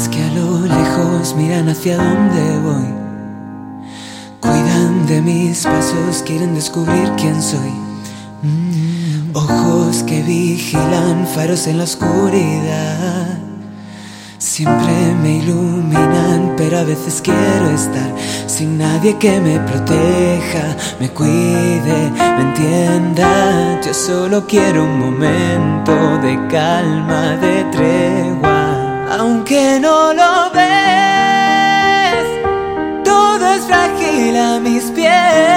Ojos que a lo lejos miran hacia donde voy, cuidan de mis pasos, quieren descubrir quién soy. Ojos que vigilan, faros en la oscuridad, siempre me iluminan, pero a veces quiero estar sin nadie que me proteja, me cuide, me entienda. Yo solo quiero un momento de calma, de tregua. Aunque no lo ves, todo es frágil a mis pies.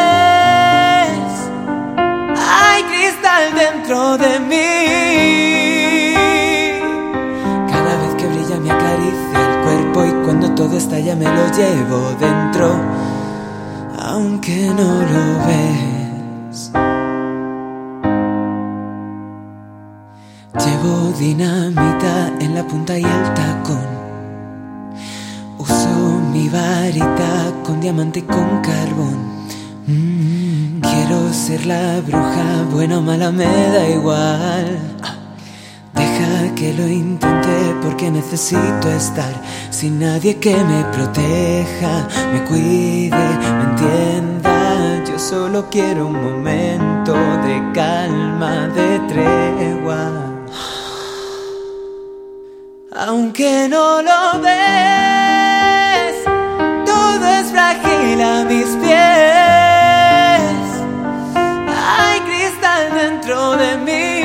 Hay cristal dentro de mí. Cada vez que brilla me acaricia el cuerpo, y cuando todo estalla me lo llevo dentro. Aunque no lo ves, llevo dinamita en la punta y el tacón. Uso mi varita con diamante y con carbón. Quiero ser la bruja, buena o mala me da igual. Deja que lo intente, porque necesito estar sin nadie que me proteja, me cuide, me entienda. Yo solo quiero un momento de calma, de tregua. Aunque no lo ves, todo es frágil a mis pies. Hay cristal dentro de mí.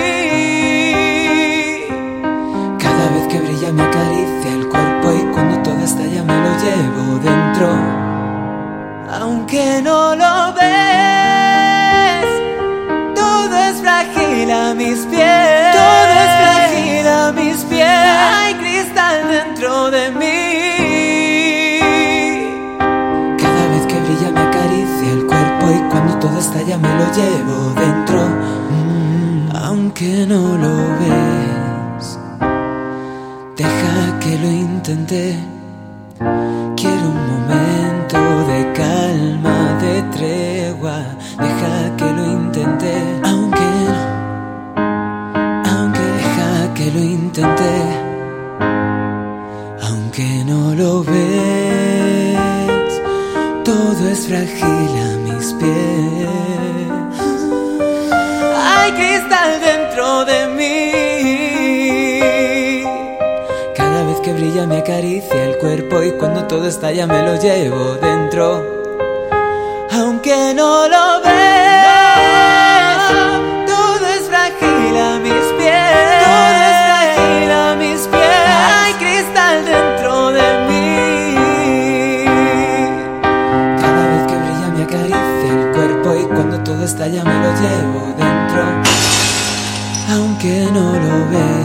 Cada vez que brilla me acaricia el cuerpo, y cuando todo estalla me lo llevo dentro. Aunque no lo ves, todo es frágil a mis pies. Todo es frágil a mis pies. Hay cristal dentro de mí. Cada vez que brilla me acaricia el cuerpo, y cuando todo estalla me lo llevo dentro. Aunque no lo ves, deja que lo intente. Quiero un momento de calma, de tregua. Deja que lo intente. Aunque deja que lo intente. Aunque no lo ves, todo es frágil a mis pies. Hay cristal dentro de mí. Cada vez que brilla me acaricia el cuerpo, y cuando todo estalla me lo llevo dentro. Aunque no lo ves, todo es frágil a mis pies. Todo es frágil a mis pies. Hay cristal dentro de mí. Cada vez que brilla me acaricia el cuerpo, y cuando todo estalla me lo llevo dentro. Aunque no lo ves.